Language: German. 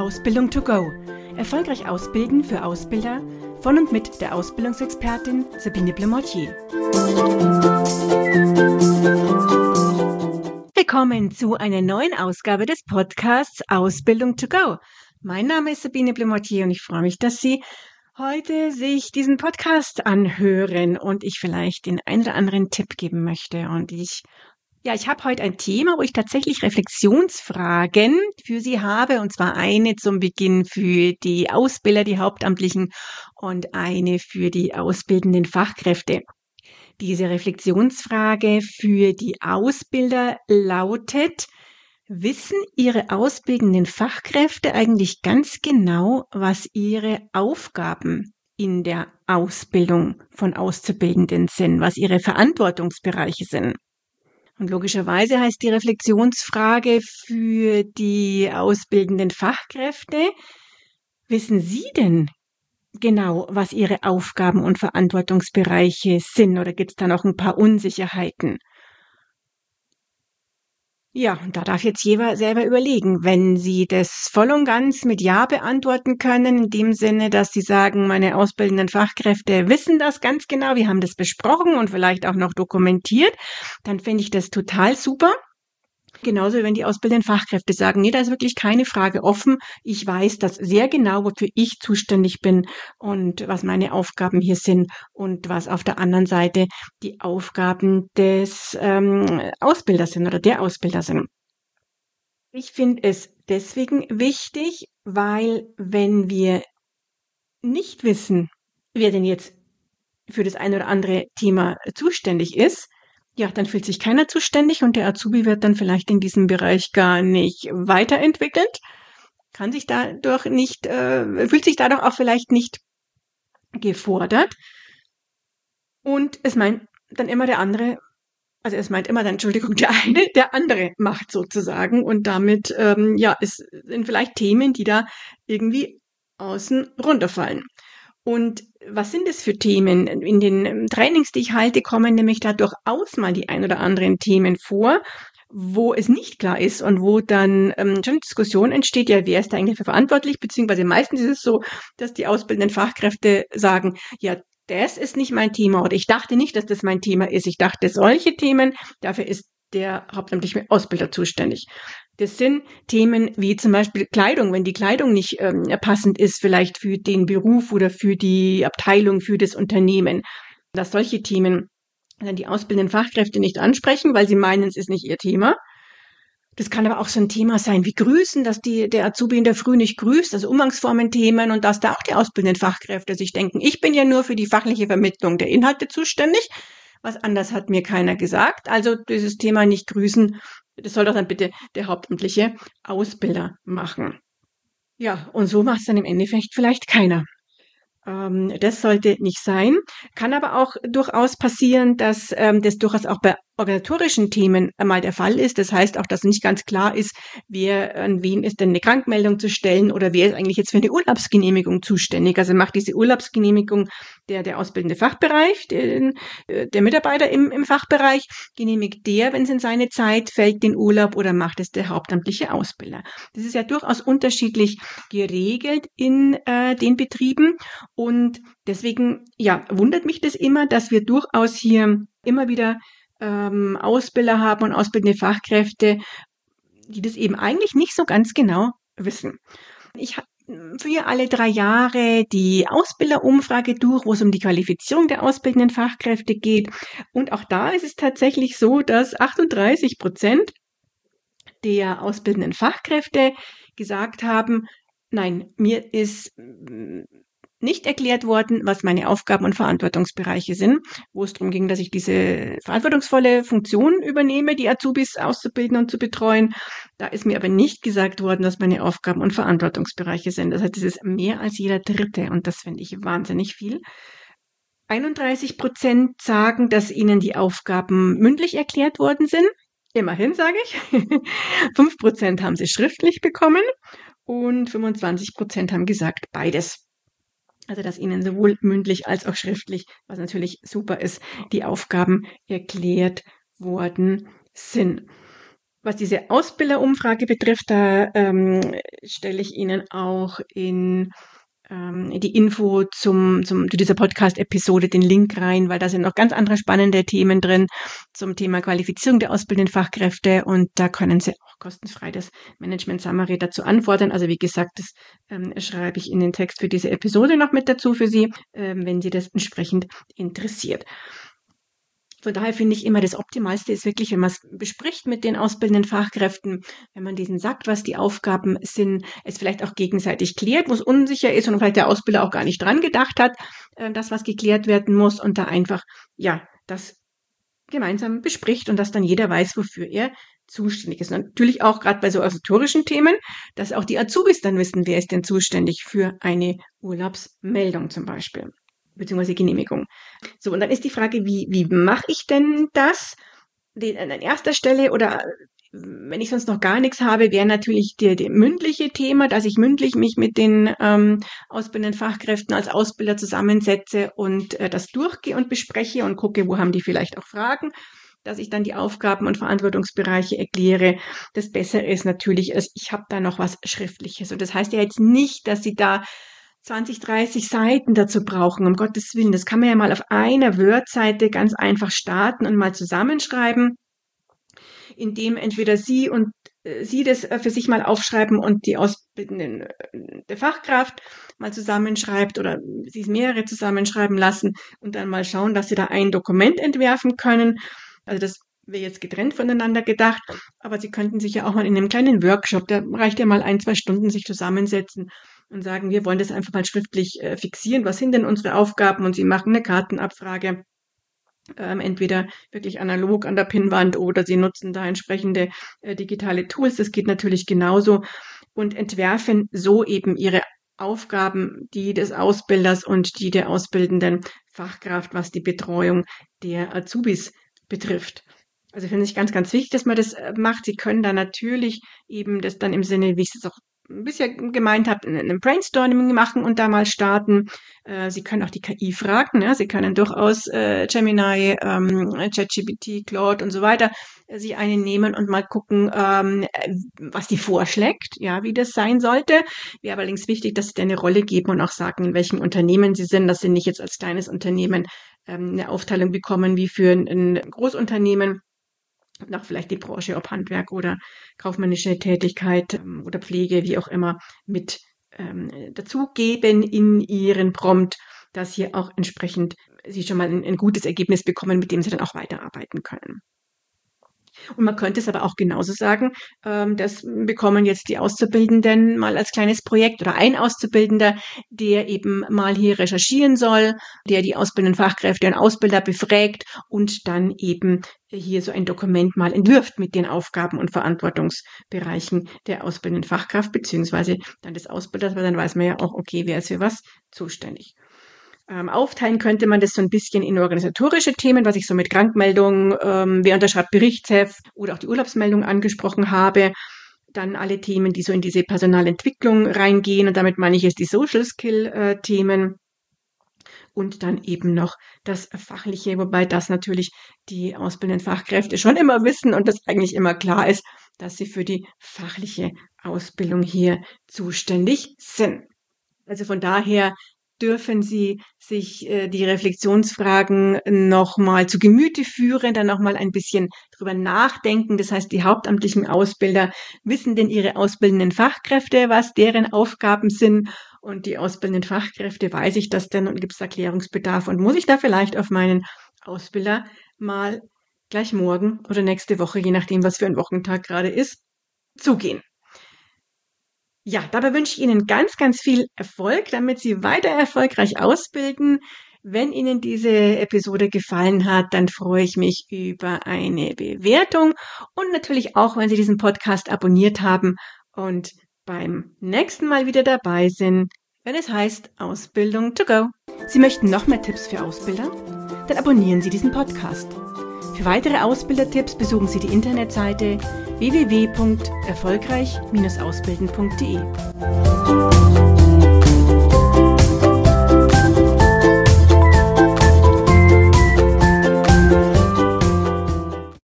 Ausbildung to go. Erfolgreich ausbilden für Ausbilder von und mit der Ausbildungsexpertin Sabine Blemortier. Willkommen zu einer neuen Ausgabe des Podcasts Ausbildung to go. Mein Name ist Sabine Blemortier und ich freue mich, dass Sie heute sich diesen Podcast anhören und ich vielleicht den einen oder anderen Tipp geben möchte. Und ich habe heute ein Thema, wo ich tatsächlich Reflexionsfragen für Sie habe, und zwar eine zum Beginn für die Ausbilder, die Hauptamtlichen, und eine für die ausbildenden Fachkräfte. Diese Reflexionsfrage für die Ausbilder lautet: Wissen Ihre ausbildenden Fachkräfte eigentlich ganz genau, was ihre Aufgaben in der Ausbildung von Auszubildenden sind, was ihre Verantwortungsbereiche sind? Und logischerweise heißt die Reflexionsfrage für die ausbildenden Fachkräfte: Wissen Sie denn genau, was Ihre Aufgaben und Verantwortungsbereiche sind, oder gibt es da noch ein paar Unsicherheiten? Ja, und da darf jetzt jeder selber überlegen. Wenn Sie das voll und ganz mit Ja beantworten können, in dem Sinne, dass Sie sagen, meine ausbildenden Fachkräfte wissen das ganz genau, wir haben das besprochen und vielleicht auch noch dokumentiert, dann finde ich das total super. Genauso, wenn die ausbildenden Fachkräfte sagen, nee, da ist wirklich keine Frage offen. Ich weiß das sehr genau, wofür ich zuständig bin und was meine Aufgaben hier sind und was auf der anderen Seite die Aufgaben des Ausbilders sind oder der Ausbilder sind. Ich finde es deswegen wichtig, weil wenn wir nicht wissen, wer denn jetzt für das eine oder andere Thema zuständig ist, ja, dann fühlt sich keiner zuständig und der Azubi wird dann vielleicht in diesem Bereich gar nicht weiterentwickelt, kann sich dadurch nicht, fühlt sich dadurch auch vielleicht nicht gefordert. Und es meint dann immer der andere, also es meint immer dann, Entschuldigung, der eine, der andere macht sozusagen, und damit, sind vielleicht Themen, die da irgendwie außen runterfallen. Und was sind es für Themen? In den Trainings, die ich halte, kommen nämlich da durchaus mal die ein oder anderen Themen vor, wo es nicht klar ist und wo dann schon Diskussion entsteht, ja, wer ist da eigentlich für verantwortlich, beziehungsweise meistens ist es so, dass die ausbildenden Fachkräfte sagen, ja, das ist nicht mein Thema, oder ich dachte nicht, dass das mein Thema ist. Ich dachte, solche Themen, dafür ist der hauptamtliche Ausbilder zuständig. Das sind Themen wie zum Beispiel Kleidung, wenn die Kleidung nicht passend ist, vielleicht für den Beruf oder für die Abteilung, für das Unternehmen. Dass solche Themen dann die ausbildenden Fachkräfte nicht ansprechen, weil sie meinen, es ist nicht ihr Thema. Das kann aber auch so ein Thema sein wie Grüßen, dass der Azubi in der Früh nicht grüßt, also Umgangsformen-Themen, und dass da auch die ausbildenden Fachkräfte sich denken, ich bin ja nur für die fachliche Vermittlung der Inhalte zuständig. Was anders hat mir keiner gesagt. Also dieses Thema nicht grüßen, das soll doch dann bitte der hauptamtliche Ausbilder machen. Ja, und so macht es dann im Endeffekt vielleicht keiner. Das sollte nicht sein. Kann aber auch durchaus passieren, dass das durchaus auch bei organisatorischen Themen einmal der Fall ist. Das heißt auch, dass nicht ganz klar ist, an wen ist denn eine Krankmeldung zu stellen oder wer ist eigentlich jetzt für eine Urlaubsgenehmigung zuständig. Also macht diese Urlaubsgenehmigung der ausbildende Fachbereich, der Mitarbeiter im Fachbereich, genehmigt der, wenn es in seine Zeit fällt, den Urlaub, oder macht es der hauptamtliche Ausbilder. Das ist ja durchaus unterschiedlich geregelt in den Betrieben. Und deswegen, ja, wundert mich das immer, dass wir durchaus hier immer wieder Ausbilder haben und ausbildende Fachkräfte, die das eben eigentlich nicht so ganz genau wissen. Ich führe alle 3 Jahre die Ausbilderumfrage durch, wo es um die Qualifizierung der ausbildenden Fachkräfte geht. Und auch da ist es tatsächlich so, dass 38% der ausbildenden Fachkräfte gesagt haben, nein, mir ist nicht erklärt worden, was meine Aufgaben und Verantwortungsbereiche sind, wo es darum ging, dass ich diese verantwortungsvolle Funktion übernehme, die Azubis auszubilden und zu betreuen. Da ist mir aber nicht gesagt worden, was meine Aufgaben und Verantwortungsbereiche sind. Das heißt, es ist mehr als jeder Dritte, und das finde ich wahnsinnig viel. 31% sagen, dass ihnen die Aufgaben mündlich erklärt worden sind. Immerhin, sage ich. 5% haben sie schriftlich bekommen und 25% haben gesagt, beides. Also dass ihnen sowohl mündlich als auch schriftlich, was natürlich super ist, die Aufgaben erklärt worden sind. Was diese Ausbilderumfrage betrifft, da stelle ich Ihnen auch in die Info zu dieser Podcast-Episode den Link rein, weil da sind noch ganz andere spannende Themen drin zum Thema Qualifizierung der ausbildenden Fachkräfte und da können Sie auch kostenfrei das Management Summary dazu anfordern. Also wie gesagt, das schreibe ich in den Text für diese Episode noch mit dazu für Sie, wenn Sie das entsprechend interessiert. Von daher finde ich immer, das Optimalste ist wirklich, wenn man es bespricht mit den ausbildenden Fachkräften, wenn man diesen sagt, was die Aufgaben sind, es vielleicht auch gegenseitig klärt, wo es unsicher ist und vielleicht der Ausbilder auch gar nicht dran gedacht hat, dass was geklärt werden muss und da einfach, ja, das gemeinsam bespricht und dass dann jeder weiß, wofür er zuständig ist. Und natürlich auch gerade bei so organisatorischen Themen, dass auch die Azubis dann wissen, wer ist denn zuständig für eine Urlaubsmeldung zum Beispiel, beziehungsweise Genehmigung. So, und dann ist die Frage, wie mache ich denn das? An erster Stelle oder wenn ich sonst noch gar nichts habe, wäre natürlich der mündliche Thema, dass ich mündlich mich mit den ausbildenden Fachkräften als Ausbilder zusammensetze und das durchgehe und bespreche und gucke, wo haben die vielleicht auch Fragen, dass ich dann die Aufgaben und Verantwortungsbereiche erkläre. Das Bessere ist natürlich, ich habe da noch was Schriftliches. Und das heißt ja jetzt nicht, dass Sie da 20, 30 Seiten dazu brauchen, um Gottes Willen. Das kann man ja mal auf einer Word-Seite ganz einfach starten und mal zusammenschreiben, indem entweder Sie das für sich mal aufschreiben und die ausbildende Fachkraft mal zusammenschreibt oder Sie es mehrere zusammenschreiben lassen und dann mal schauen, dass Sie da ein Dokument entwerfen können. Also das wäre jetzt getrennt voneinander gedacht, aber Sie könnten sich ja auch mal in einem kleinen Workshop, da reicht ja mal 1, 2 Stunden, sich zusammensetzen und sagen, wir wollen das einfach mal schriftlich fixieren. Was sind denn unsere Aufgaben? Und Sie machen eine Kartenabfrage, entweder wirklich analog an der Pinnwand oder Sie nutzen da entsprechende digitale Tools. Das geht natürlich genauso und entwerfen so eben Ihre Aufgaben, die des Ausbilders und die der ausbildenden Fachkraft, was die Betreuung der Azubis betrifft. Also finde ich ganz, ganz wichtig, dass man das macht. Sie können da natürlich eben das dann im Sinne, wie ich es auch bisher gemeint habe, ein Brainstorming machen und da mal starten. Sie können auch die KI fragen. Ja? Sie können durchaus Gemini, ChatGPT, Claude und so weiter sich einen nehmen und mal gucken, was die vorschlägt, ja, wie das sein sollte. Wäre allerdings wichtig, dass Sie da eine Rolle geben und auch sagen, in welchem Unternehmen Sie sind, dass Sie nicht jetzt als kleines Unternehmen eine Aufteilung bekommen wie für ein Großunternehmen. Und auch vielleicht die Branche, ob Handwerk oder kaufmännische Tätigkeit oder Pflege, wie auch immer, mit dazugeben in Ihren Prompt, dass hier auch entsprechend Sie schon mal ein gutes Ergebnis bekommen, mit dem Sie dann auch weiterarbeiten können. Und man könnte es aber auch genauso sagen, das bekommen jetzt die Auszubildenden mal als kleines Projekt oder ein Auszubildender, der eben mal hier recherchieren soll, der die ausbildenden Fachkräfte und Ausbilder befragt und dann eben hier so ein Dokument mal entwirft mit den Aufgaben und Verantwortungsbereichen der ausbildenden Fachkraft beziehungsweise dann des Ausbilders, weil dann weiß man ja auch, okay, wer ist für was zuständig. Aufteilen könnte man das so ein bisschen in organisatorische Themen, was ich so mit Krankmeldung, wer unterschreibt Berichtsheft oder auch die Urlaubsmeldung angesprochen habe. Dann alle Themen, die so in diese Personalentwicklung reingehen und damit meine ich jetzt die Social Skill Themen. Und dann eben noch das Fachliche, wobei das natürlich die ausbildenden Fachkräfte schon immer wissen und das eigentlich immer klar ist, dass sie für die fachliche Ausbildung hier zuständig sind. Also von daher dürfen Sie sich die Reflexionsfragen nochmal zu Gemüte führen, dann nochmal ein bisschen drüber nachdenken. Das heißt, die hauptamtlichen Ausbilder wissen denn ihre ausbildenden Fachkräfte, was deren Aufgaben sind? Und die ausbildenden Fachkräfte, weiß ich das denn und gibt es Erklärungsbedarf? Und muss ich da vielleicht auf meinen Ausbilder mal gleich morgen oder nächste Woche, je nachdem, was für ein Wochentag gerade ist, zugehen? Ja, dabei wünsche ich Ihnen ganz, ganz viel Erfolg, damit Sie weiter erfolgreich ausbilden. Wenn Ihnen diese Episode gefallen hat, dann freue ich mich über eine Bewertung und natürlich auch, wenn Sie diesen Podcast abonniert haben und beim nächsten Mal wieder dabei sind, wenn es heißt Ausbildung to go. Sie möchten noch mehr Tipps für Ausbilder? Dann abonnieren Sie diesen Podcast. Für weitere Ausbildertipps besuchen Sie die Internetseite www.erfolgreich-ausbilden.de.